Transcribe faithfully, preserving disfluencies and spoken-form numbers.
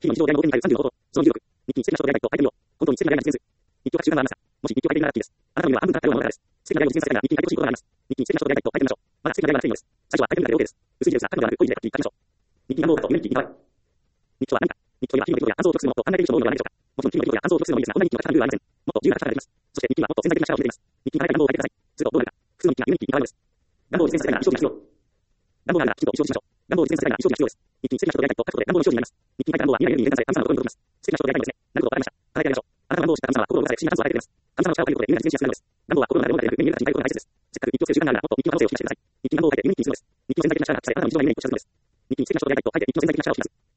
日々の日常での動きに対するさんじゅうのこと、そのにじゅうろく、日記に素敵な人と出会いたいと相手見よう。本当に素敵な出会いが実現する。日記は習慣がありました。もし日記を書いていないラッキーです。あなたの夢は半分からようなものです。素敵な出会いを実現させたいなら日記に書いてほしいことがあります。日記に素敵な人と出会いたいと書いてみましょう。まだ素敵な出会いがなくていいのです。最初は相手の中で OK です。薄い字ですが、書くのではなく、濃い字で書き書きましょう。日記願望と夢日記に変わる。日記とは何か。日記といえば日々の出来事や感想を記録するものと考えている人の多いのではないでしょうか。もちろん日々の出来事や感想を記録するのもいいですが、こんな日記は書かなくてはなりません。もっと自由な書き方ができます。そして日記はもっと潜在的な力を秘めています。日記に書かれた願望を書いてください。するとどうなるか。複数の日記が夢日記に変わるのです。願望を実現させたいなら意思表示が必要。願望があるならきちんと意思表示しましょう。願望を実現させたいなら意思表示が必要です。日記に素敵な人と出会いたいと書くことで願望の意思表示になります。日記に書いた願望は未来への夢に入れさせ、神様の心に届きます。素敵な人と出会いたいのですね。なるほど、わかりました。考えてやりましょう。あなたが願望を知った神様は心を動かせ、不思議な感想を与えてくれます。神様の力を借りることで夢が実現しやすくなるのです。願望は心の中で思うだけでなく、夢に見える形に変えることが大切です。せっかく日記をつける習慣があるなら、もっと日記の可能性を引き出してください。日記に願望を書いて夢日記にするのです。日記を潜在的な力が発揮され、あなたの日常の夢に影響を知らせるのです。日記に素敵な人と出会いたいと書いて日記の潜在的な力を引き出す。